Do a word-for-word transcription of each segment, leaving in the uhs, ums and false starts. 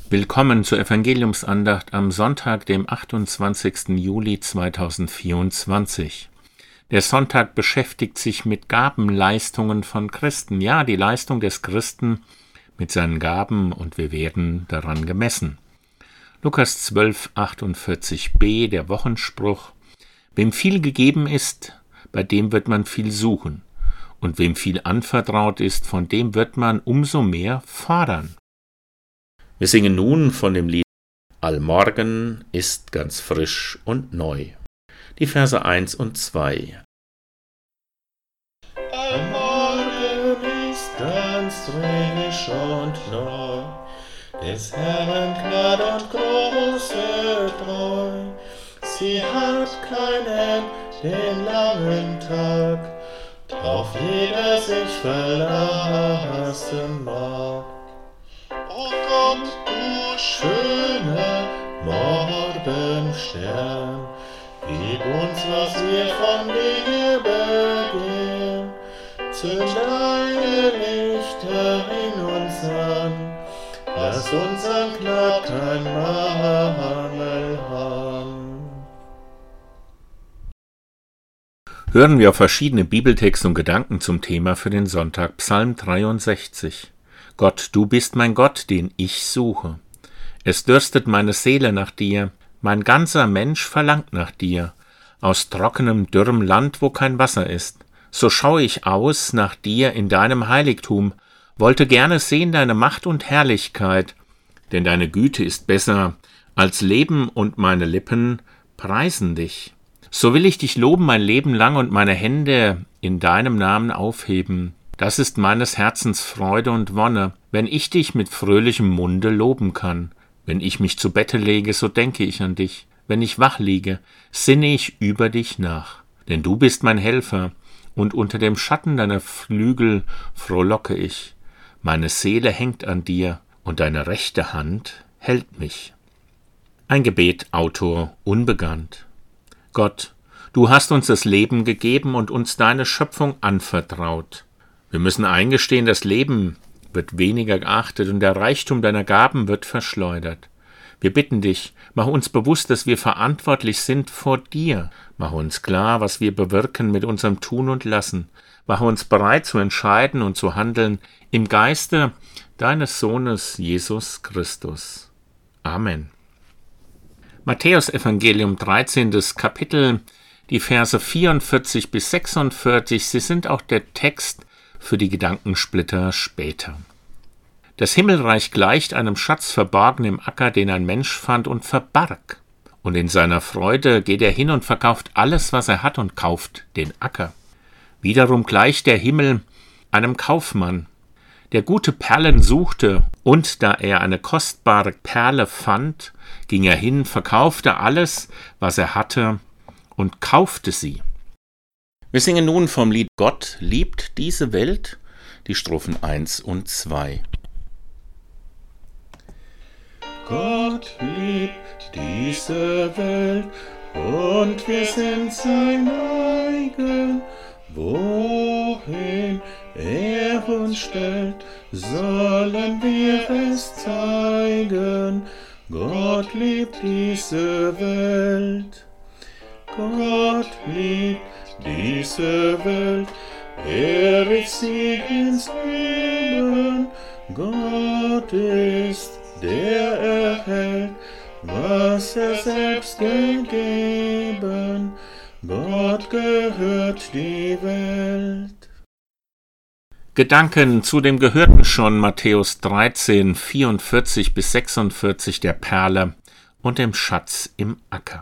Willkommen zur Evangeliumsandacht am Sonntag, dem achtundzwanzigsten Juli zweitausendvierundzwanzig. Der Sonntag beschäftigt sich mit Gabenleistungen von Christen. Ja, die Leistung des Christen mit seinen Gaben, und wir werden daran gemessen. Lukas zwölf, achtundvierzig b, der Wochenspruch: Wem viel gegeben ist, bei dem wird man viel suchen. Und wem viel anvertraut ist, von dem wird man umso mehr fordern. Wir singen nun von dem Lied Allmorgen ist ganz frisch und neu. Die Verse eins und zwei. Allmorgen ist ganz frisch und neu, des Herrn Gnade und große Treu. Sie hat keinen den langen Tag, drauf jeder sich verlassen mag. O Gott, du schöner Morgenstern, gib uns, was wir von dir begehren. Zünd deine Lichter in uns an, lass uns an Gnad kein Mangel haben. Hören wir auf verschiedene Bibeltexte und Gedanken zum Thema für den Sonntag. Psalm dreiundsechzig. Gott, du bist mein Gott, den ich suche. Es dürstet meine Seele nach dir, mein ganzer Mensch verlangt nach dir, aus trockenem, dürrem Land, wo kein Wasser ist. So schaue ich aus nach dir in deinem Heiligtum, wollte gerne sehen deine Macht und Herrlichkeit, denn deine Güte ist besser als Leben und meine Lippen preisen dich. So will ich dich loben mein Leben lang und meine Hände in deinem Namen aufheben. Das ist meines Herzens Freude und Wonne, wenn ich dich mit fröhlichem Munde loben kann. Wenn ich mich zu Bette lege, so denke ich an dich. Wenn ich wach liege, sinne ich über dich nach. Denn du bist mein Helfer, und unter dem Schatten deiner Flügel frohlocke ich. Meine Seele hängt an dir, und deine rechte Hand hält mich. Ein Gebet, Autor unbekannt. Gott, du hast uns das Leben gegeben und uns deine Schöpfung anvertraut. Wir müssen eingestehen, das Leben wird weniger geachtet und der Reichtum deiner Gaben wird verschleudert. Wir bitten dich, mach uns bewusst, dass wir verantwortlich sind vor dir. Mach uns klar, was wir bewirken mit unserem Tun und Lassen. Mach uns bereit zu entscheiden und zu handeln im Geiste deines Sohnes Jesus Christus. Amen. Matthäus Evangelium dreizehntes Kapitel, die Verse vierundvierzig bis sechsundvierzig, sie sind auch der Text für die Gedankensplitter später. Das Himmelreich gleicht einem Schatz verborgen im Acker, den ein Mensch fand und verbarg. Und in seiner Freude geht er hin und verkauft alles, was er hat, und kauft den Acker. Wiederum gleicht der Himmel einem Kaufmann, der gute Perlen suchte, und da er eine kostbare Perle fand, ging er hin, verkaufte alles, was er hatte, und kaufte sie. Wir singen nun vom Lied Gott liebt diese Welt, die Strophen eins und zwei. Gott liebt diese Welt, und wir sind sein eigen. Wohin er uns stellt, sollen wir es zeigen. Gott liebt diese Welt. Gott liebt diese Welt, er rief sie ins Leben. Gott ist, der erhält, was er selbst gegeben. Gott gehört die Welt. Gedanken zu dem Gehörten schon, Matthäus dreizehn, vierundvierzig bis sechsundvierzig, der Perle und dem Schatz im Acker.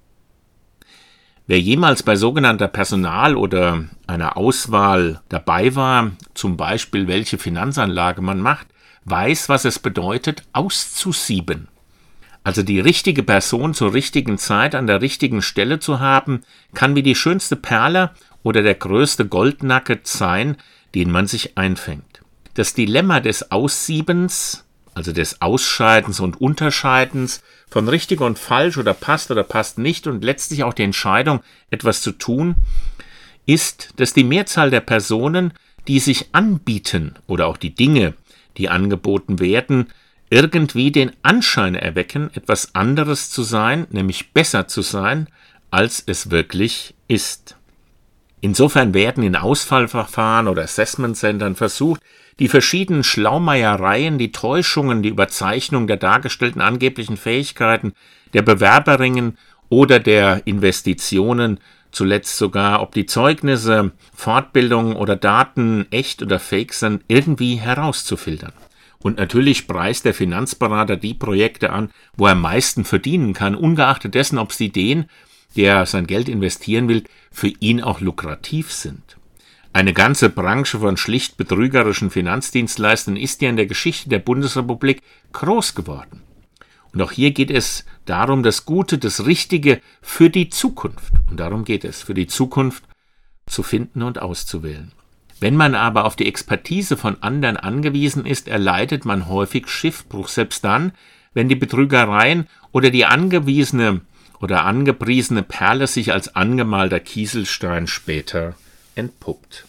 Wer jemals bei sogenannter Personal- oder einer Auswahl dabei war, zum Beispiel welche Finanzanlage man macht, weiß, was es bedeutet, auszusieben. Also die richtige Person zur richtigen Zeit an der richtigen Stelle zu haben, kann wie die schönste Perle oder der größte Goldnugget sein, den man sich einfängt. Das Dilemma des Aussiebens, also des Ausscheidens und Unterscheidens von richtig und falsch oder passt oder passt nicht und letztlich auch die Entscheidung, etwas zu tun, ist, dass die Mehrzahl der Personen, die sich anbieten oder auch die Dinge, die angeboten werden, irgendwie den Anschein erwecken, etwas anderes zu sein, nämlich besser zu sein, als es wirklich ist. Insofern werden in Auswahlverfahren oder Assessment-Centern versucht, die verschiedenen Schlaumeiereien, die Täuschungen, die Überzeichnung der dargestellten angeblichen Fähigkeiten der Bewerberinnen oder der Investitionen, zuletzt sogar, ob die Zeugnisse, Fortbildungen oder Daten echt oder fake sind, irgendwie herauszufiltern. Und natürlich preist der Finanzberater die Projekte an, wo er am meisten verdienen kann, ungeachtet dessen, ob sie den, der sein Geld investieren will, für ihn auch lukrativ sind. Eine ganze Branche von schlicht betrügerischen Finanzdienstleistern ist ja in der Geschichte der Bundesrepublik groß geworden. Und auch hier geht es darum, das Gute, das Richtige für die Zukunft, und darum geht es, für die Zukunft zu finden und auszuwählen. Wenn man aber auf die Expertise von anderen angewiesen ist, erleidet man häufig Schiffbruch, selbst dann, wenn die Betrügereien oder die angewiesene oder angepriesene Perle sich als angemalter Kieselstein später entpuppt.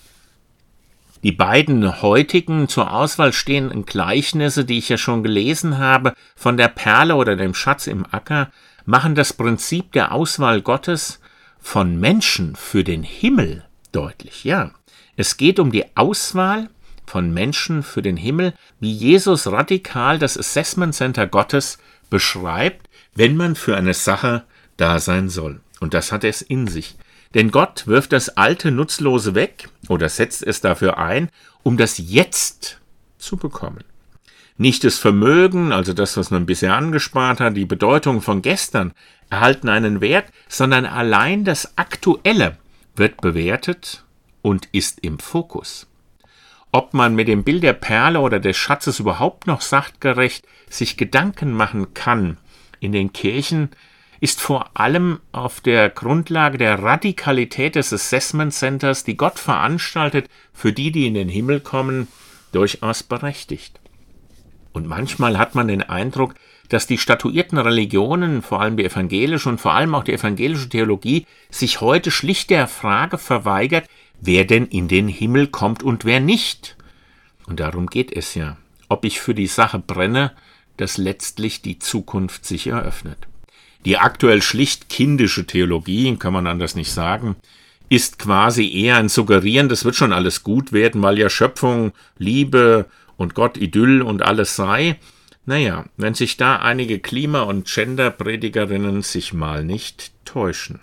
Die beiden heutigen zur Auswahl stehenden Gleichnisse, die ich ja schon gelesen habe, von der Perle oder dem Schatz im Acker, machen das Prinzip der Auswahl Gottes von Menschen für den Himmel deutlich. Ja, es geht um die Auswahl von Menschen für den Himmel, wie Jesus radikal das Assessment Center Gottes beschreibt, wenn man für eine Sache da sein soll. Und das hat es in sich. Denn Gott wirft das alte Nutzlose weg oder setzt es dafür ein, um das Jetzt zu bekommen. Nicht das Vermögen, also das, was man bisher angespart hat, die Bedeutung von gestern, erhalten einen Wert, sondern allein das Aktuelle wird bewertet und ist im Fokus. Ob man mit dem Bild der Perle oder des Schatzes überhaupt noch sachgerecht sich Gedanken machen kann in den Kirchen, ist vor allem auf der Grundlage der Radikalität des Assessment Centers, die Gott veranstaltet, für die, die in den Himmel kommen, durchaus berechtigt. Und manchmal hat man den Eindruck, dass die statuierten Religionen, vor allem die evangelische und vor allem auch die evangelische Theologie, sich heute schlicht der Frage verweigert, wer denn in den Himmel kommt und wer nicht. Und darum geht es ja, ob ich für die Sache brenne, dass letztlich die Zukunft sich eröffnet. Die aktuell schlicht kindische Theologie, kann man anders nicht sagen, ist quasi eher ein Suggerieren, das wird schon alles gut werden, weil ja Schöpfung, Liebe und Gott Idyll und alles sei. Naja, wenn sich da einige Klima- und Gender-Predigerinnen sich mal nicht täuschen.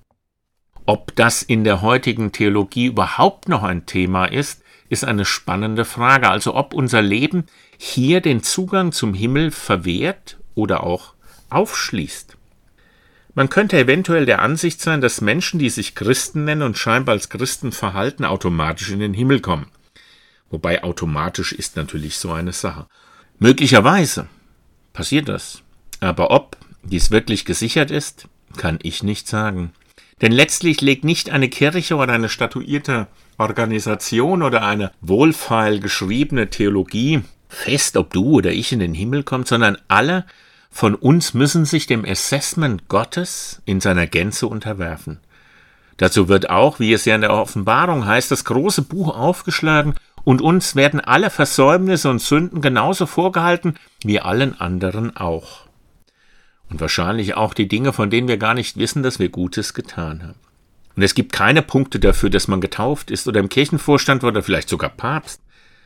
Ob das in der heutigen Theologie überhaupt noch ein Thema ist, ist eine spannende Frage. Also ob unser Leben hier den Zugang zum Himmel verwehrt oder auch aufschließt. Man könnte eventuell der Ansicht sein, dass Menschen, die sich Christen nennen und scheinbar als Christen verhalten, automatisch in den Himmel kommen. Wobei automatisch ist natürlich so eine Sache. Möglicherweise passiert das. Aber ob dies wirklich gesichert ist, kann ich nicht sagen. Denn letztlich legt nicht eine Kirche oder eine statuierte Organisation oder eine wohlfeil geschriebene Theologie fest, ob du oder ich in den Himmel kommt, sondern alle von uns müssen sich dem Assessment Gottes in seiner Gänze unterwerfen. Dazu wird auch, wie es ja in der Offenbarung heißt, das große Buch aufgeschlagen und uns werden alle Versäumnisse und Sünden genauso vorgehalten wie allen anderen auch. Und wahrscheinlich auch die Dinge, von denen wir gar nicht wissen, dass wir Gutes getan haben. Und es gibt keine Punkte dafür, dass man getauft ist oder im Kirchenvorstand oder vielleicht sogar Papst.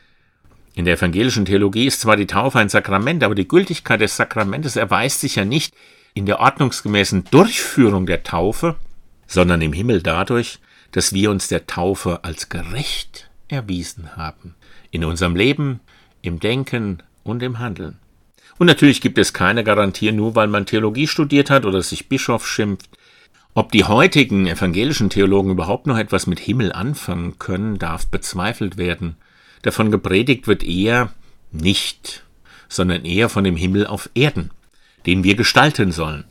In der evangelischen Theologie ist zwar die Taufe ein Sakrament, aber die Gültigkeit des Sakramentes erweist sich ja nicht in der ordnungsgemäßen Durchführung der Taufe, sondern im Himmel dadurch, dass wir uns der Taufe als gerecht erwiesen haben. In unserem Leben, im Denken und im Handeln. Und natürlich gibt es keine Garantie, nur weil man Theologie studiert hat oder sich Bischof schimpft. Ob die heutigen evangelischen Theologen überhaupt noch etwas mit Himmel anfangen können, darf bezweifelt werden. Davon gepredigt wird eher nicht, sondern eher von dem Himmel auf Erden, den wir gestalten sollen.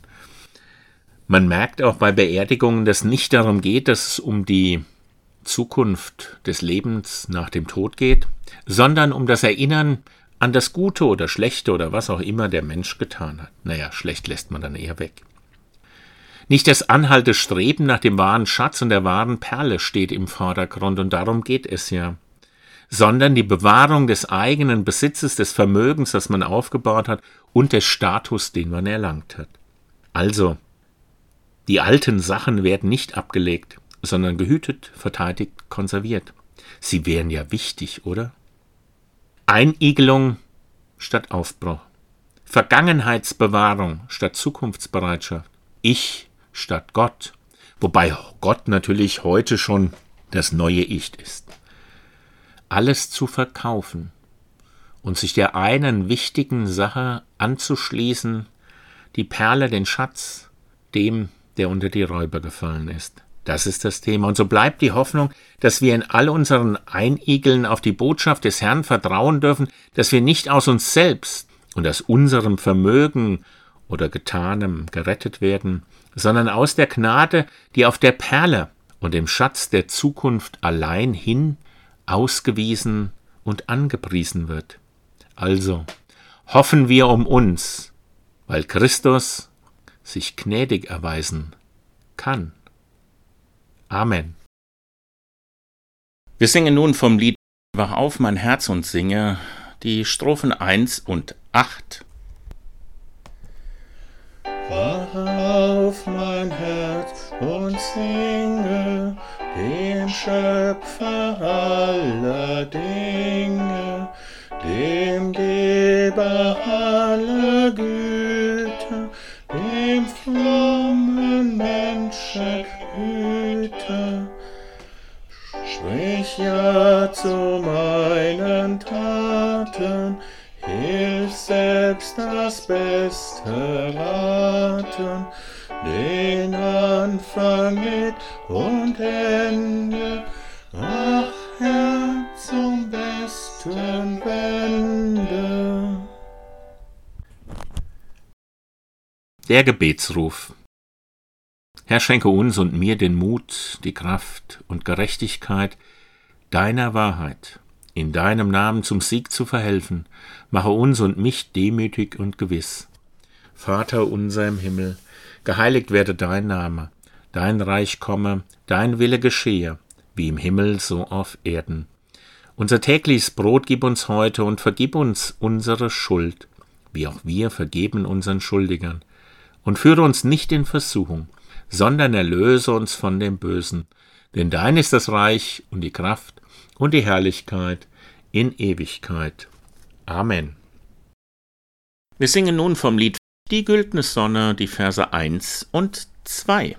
Man merkt auch bei Beerdigungen, dass nicht darum geht, dass es um die Zukunft des Lebens nach dem Tod geht, sondern um das Erinnern an das Gute oder Schlechte oder was auch immer der Mensch getan hat. Naja, schlecht lässt man dann eher weg. Nicht das anhaltende Streben nach dem wahren Schatz und der wahren Perle steht im Vordergrund und darum geht es ja. sondern die Bewahrung des eigenen Besitzes, des Vermögens, das man aufgebaut hat und des Status, den man erlangt hat. Also, die alten Sachen werden nicht abgelegt, sondern gehütet, verteidigt, konserviert. Sie wären ja wichtig, oder? Einigelung statt Aufbruch. Vergangenheitsbewahrung statt Zukunftsbereitschaft. Ich statt Gott. Wobei Gott natürlich heute schon das neue Ich ist. Alles zu verkaufen und sich der einen wichtigen Sache anzuschließen, die Perle, den Schatz, dem, der unter die Räuber gefallen ist. Das ist das Thema. Und so bleibt die Hoffnung, dass wir in all unseren Einigeln auf die Botschaft des Herrn vertrauen dürfen, dass wir nicht aus uns selbst und aus unserem Vermögen oder Getanem gerettet werden, sondern aus der Gnade, die auf der Perle und dem Schatz der Zukunft allein hin ausgewiesen und angepriesen wird. Also hoffen wir um uns, weil Christus sich gnädig erweisen kann. Amen. Wir singen nun vom Lied Wach auf, mein Herz, und singe die Strophen eins und acht. Wach auf, mein Herz, und singe dem Schöpfer aller Dinge, dem Geber aller Güte, dem frommen Menschenhüter. Sprich ja zu meinen Taten, hilf selbst das Beste raten, den Anfang mit und Ende, ach Herr, zum Besten wende. Der Gebetsruf. Herr, schenke uns und mir den Mut, die Kraft und Gerechtigkeit deiner Wahrheit, in deinem Namen zum Sieg zu verhelfen. Mache uns und mich demütig und gewiss. Vater unser im Himmel, geheiligt werde dein Name, dein Reich komme, dein Wille geschehe, wie im Himmel so auf Erden. Unser tägliches Brot gib uns heute und vergib uns unsere Schuld, wie auch wir vergeben unseren Schuldigern. Und führe uns nicht in Versuchung, sondern erlöse uns von dem Bösen. Denn dein ist das Reich und die Kraft und die Herrlichkeit in Ewigkeit. Amen. Wir singen nun vom Lied Die güldene Sonne, die Verse eins und zwei.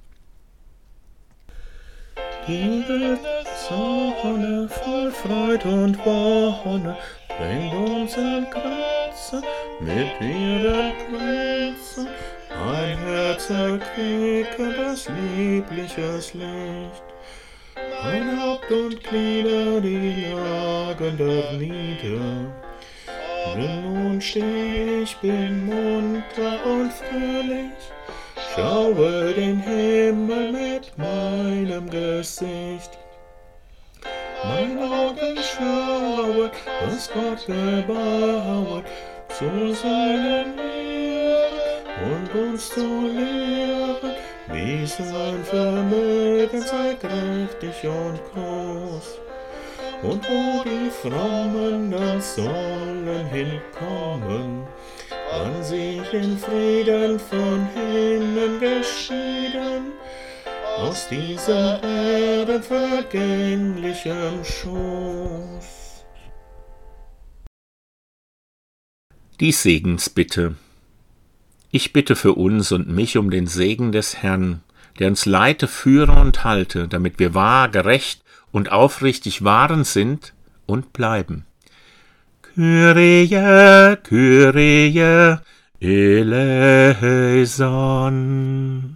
Die güldene Sonne voll Freud und Wonne bringt uns in Kreuze mit ihren Kreuzen. Mein Herz erquicke das liebliches Licht, mein Haupt und Glieder, die lagen dort nieder. Denn nun steh ich, bin munter und fröhlich, schaue den Himmel mit meinem Gesicht. Mein Augen schauen, was Gott gebauet, zu seinen Ehren und uns zu lehren, wie sein Vermögen sei kräftig und groß. Und wo die Frommen dann sollen hinkommen, wann sie in Frieden von hinnen geschieden, aus dieser Erden vergänglichem Schoß. Die Segensbitte. Ich bitte für uns und mich um den Segen des Herrn, der uns leite, führe und halte, damit wir wahr, gerecht und aufrichtig wahren sind und bleiben. Kyrie, Kyrie, eleison.